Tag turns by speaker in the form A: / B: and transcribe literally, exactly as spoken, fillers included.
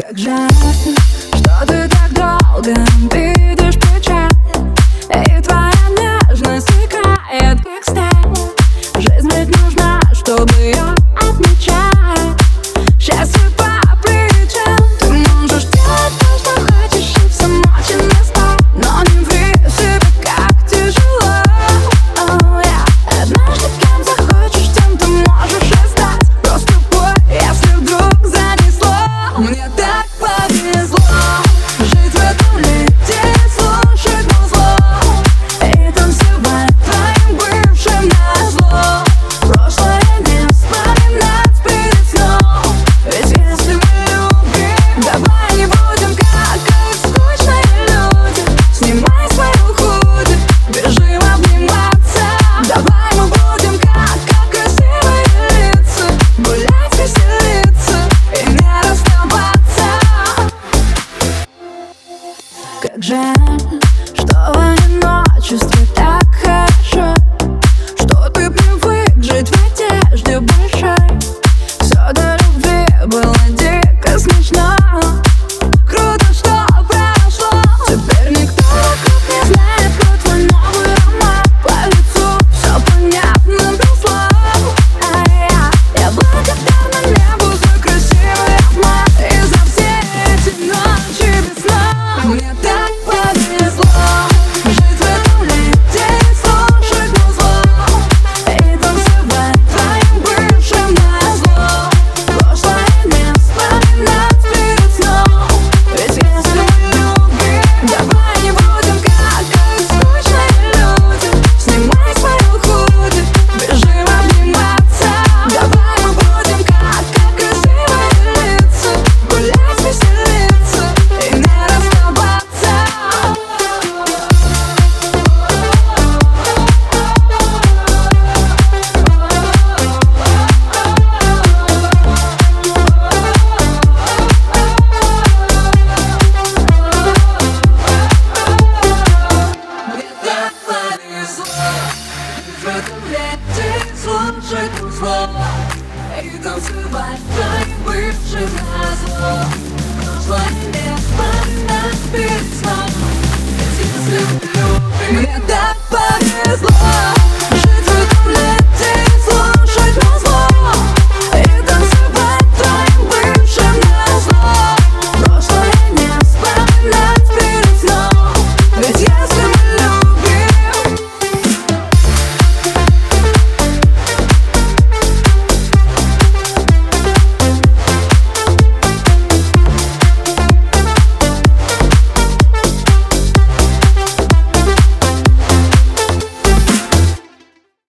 A: Как жаль, что ты так долго видишь печаль, и твоя нежность стекает, как сталь. Жизнь ведь нужна, чтобы ее отмечать. Счастье по плечам. Ты можешь делать то, что хочешь, и всем очень места, но не ври себе, как тяжело. Oh, yeah. Однажды кем захочешь, тем ты можешь и стать. Просто пой, если вдруг занесло. Мне так повезло жить в этом лете, слушать музло и танцевать твоим бывшим назло. Прошлое не вспоминать перед сном, ведь если мы любим, давай не будем как, как скучные люди. Снимай свою худи, бежим обниматься. Давай мы будем как, как красивые лица, гулять, веселиться и не расставаться. Как жаль, что в одиночестве так хорошо, что ты привык жить в одежде большой. Все до любви было